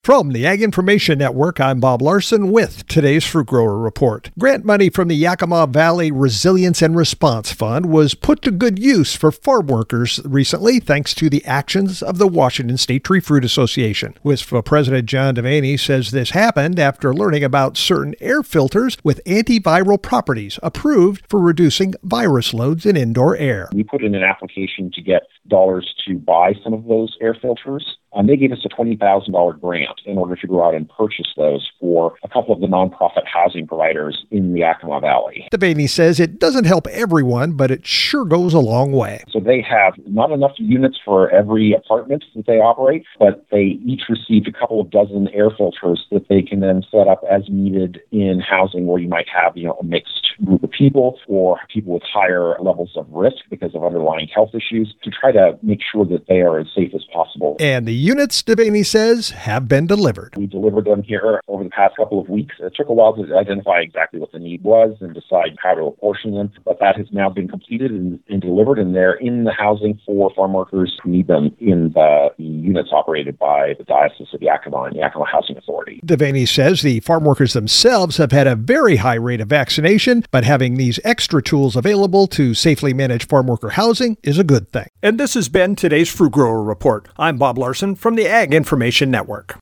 From the Ag Information Network, I'm Bob Larson with today's Fruit Grower Report. Grant money from the Yakima Valley Resilience and Response Fund was put to good use for farm workers recently thanks to the actions of the Washington State Tree Fruit Association. WSFA President John Devaney says this happened after learning about certain air filters with antiviral properties approved for reducing virus loads in indoor air. We put in an application to get dollars to buy some of those air filters. They gave us a $20,000 grant in order to go out and purchase those for a couple of the nonprofit housing providers in the Yakima Valley. Devaney says it doesn't help everyone, but it sure goes a long way. So they have not enough units for every apartment that they operate, but they each received a couple of dozen air filters that they can then set up as needed in housing where you might have, a mixed group of people or people with higher levels of risk because of underlying health issues to try to make sure that they are as safe as possible. And the units, Devaney says, have been delivered. We delivered them here over the past couple of weeks. It took a while to identify exactly what the need was and decide how to apportion them, but that has now been completed and delivered, and they're in the housing for farm workers who need them in the units operated by the Diocese of Yakima and Yakima Housing Authority. Devaney says the farm workers themselves have had a very high rate of vaccination, but having these extra tools available to safely manage farm worker housing is a good thing. And this has been today's Fruit Grower Report. I'm Bob Larson from the Ag Information Network.